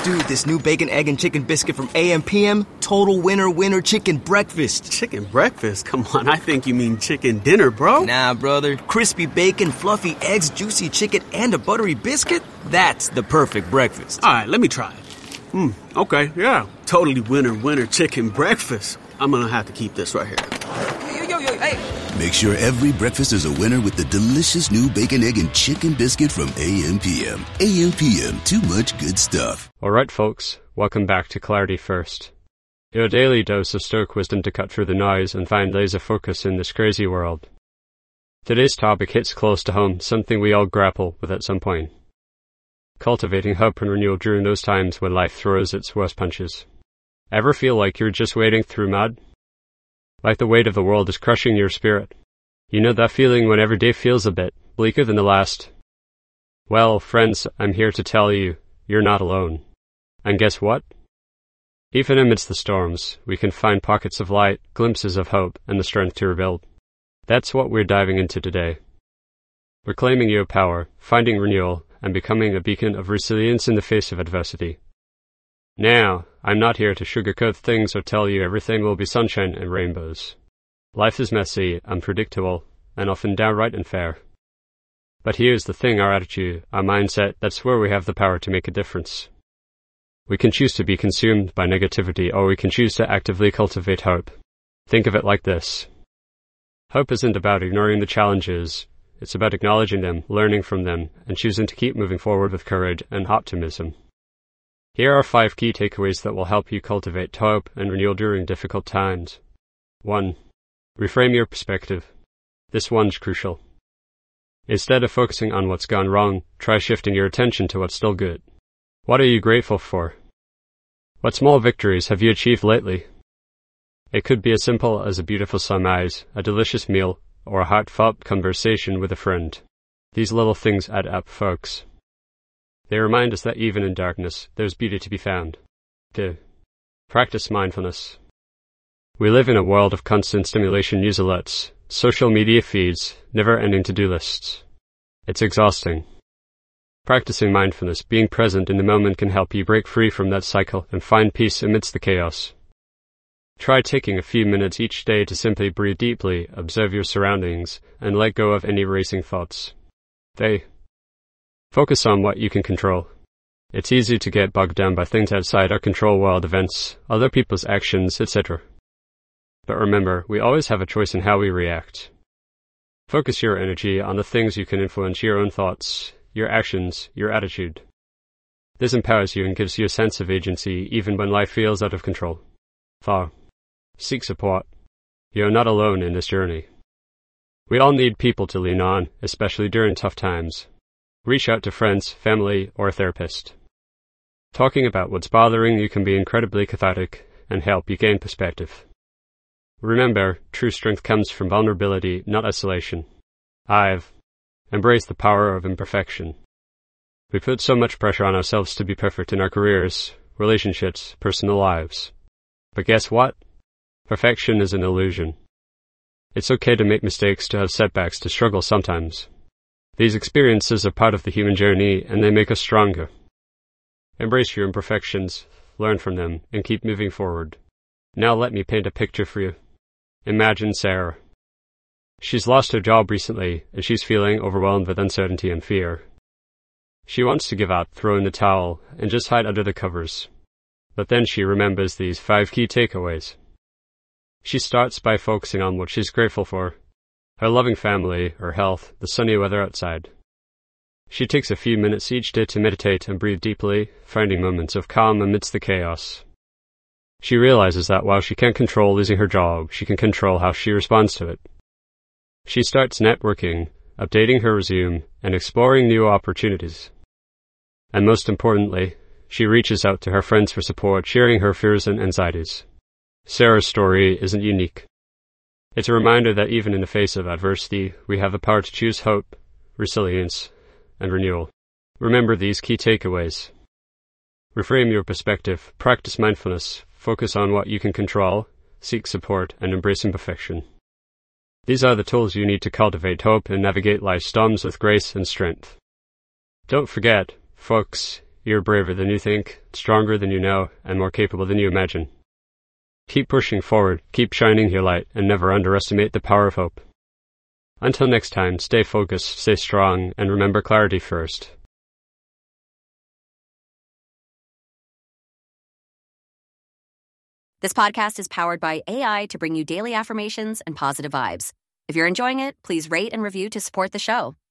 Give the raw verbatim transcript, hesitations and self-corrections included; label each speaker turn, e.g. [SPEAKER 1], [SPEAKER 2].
[SPEAKER 1] Dude, this new bacon, egg, and chicken biscuit from A M P M, total winner winner chicken breakfast.
[SPEAKER 2] Chicken breakfast? Come on, I think you mean chicken dinner, bro.
[SPEAKER 1] Nah, brother. Crispy bacon, fluffy eggs, juicy chicken, and a buttery biscuit? That's the perfect breakfast.
[SPEAKER 2] All right, let me try it. Hmm, okay, yeah. Totally winner winner chicken breakfast. I'm gonna have to keep this right here.
[SPEAKER 1] Yo, yo, yo, hey.
[SPEAKER 3] Make sure every breakfast is a winner with the delicious new bacon, egg, and chicken biscuit from A M P M. A M P M, too much good stuff.
[SPEAKER 4] Alright folks, welcome back to Clarity First. Your daily dose of Stoic wisdom to cut through the noise and find laser focus in this crazy world. Today's topic hits close to home, something we all grapple with at some point. Cultivating hope and renewal during those times when life throws its worst punches. Ever feel like you're just wading through mud? Like the weight of the world is crushing your spirit. You know that feeling when every day feels a bit bleaker than the last? Well, friends, I'm here to tell you, you're not alone. And guess what? Even amidst the storms, we can find pockets of light, glimpses of hope, and the strength to rebuild. That's what we're diving into today. Reclaiming your power, finding renewal, and becoming a beacon of resilience in the face of adversity. Now, I'm not here to sugarcoat things or tell you everything will be sunshine and rainbows. Life is messy, unpredictable, and often downright unfair. But here's the thing, our attitude, our mindset, that's where we have the power to make a difference. We can choose to be consumed by negativity, or we can choose to actively cultivate hope. Think of it like this. Hope isn't about ignoring the challenges. It's about acknowledging them, learning from them, and choosing to keep moving forward with courage and optimism. Here are five key takeaways that will help you cultivate hope and renewal during difficult times. one. Reframe your perspective. This one's crucial. Instead of focusing on what's gone wrong, try shifting your attention to what's still good. What are you grateful for? What small victories have you achieved lately? It could be as simple as a beautiful sunrise, a delicious meal, or a heartfelt conversation with a friend. These little things add up, folks. They remind us that even in darkness, there's beauty to be found. two. Practice mindfulness. We live in a world of constant stimulation, news alerts, social media feeds, never-ending to-do lists. It's exhausting. Practicing mindfulness, being present in the moment, can help you break free from that cycle and find peace amidst the chaos. Try taking a few minutes each day to simply breathe deeply, observe your surroundings, and let go of any racing thoughts. three. Focus on what you can control. It's easy to get bogged down by things outside our control, world events, other people's actions, et cetera. But remember, we always have a choice in how we react. Focus your energy on the things you can influence: your own thoughts, your actions, your attitude. This empowers you and gives you a sense of agency even when life feels out of control. four. Seek support. You're not alone in this journey. We all need people to lean on, especially during tough times. Reach out to friends, family, or a therapist. Talking about what's bothering you can be incredibly cathartic and help you gain perspective. Remember, true strength comes from vulnerability, not isolation. five. Embrace the power of imperfection. We put so much pressure on ourselves to be perfect in our careers, relationships, personal lives. But guess what? Perfection is an illusion. It's okay to make mistakes, to have setbacks, to struggle sometimes. These experiences are part of the human journey, and they make us stronger. Embrace your imperfections, learn from them, and keep moving forward. Now let me paint a picture for you. Imagine Sarah. She's lost her job recently, and she's feeling overwhelmed with uncertainty and fear. She wants to give up, throw in the towel, and just hide under the covers. But then she remembers these five key takeaways. She starts by focusing on what she's grateful for: her loving family, her health, the sunny weather outside. She takes a few minutes each day to meditate and breathe deeply, finding moments of calm amidst the chaos. She realizes that while she can't control losing her job, she can control how she responds to it. She starts networking, updating her resume, and exploring new opportunities. And most importantly, she reaches out to her friends for support, sharing her fears and anxieties. Sarah's story isn't unique. It's a reminder that even in the face of adversity, we have the power to choose hope, resilience, and renewal. Remember these key takeaways. Reframe your perspective, practice mindfulness, focus on what you can control, seek support, and embrace imperfection. These are the tools you need to cultivate hope and navigate life's storms with grace and strength. Don't forget, folks, You're braver than you think, stronger than you know, and more capable than you imagine. Keep pushing forward, keep shining your light, and never underestimate the power of hope. Until next time, stay focused, stay strong, and remember clarity first.
[SPEAKER 5] This podcast is powered by A I to bring you daily affirmations and positive vibes. If you're enjoying it, please rate and review to support the show.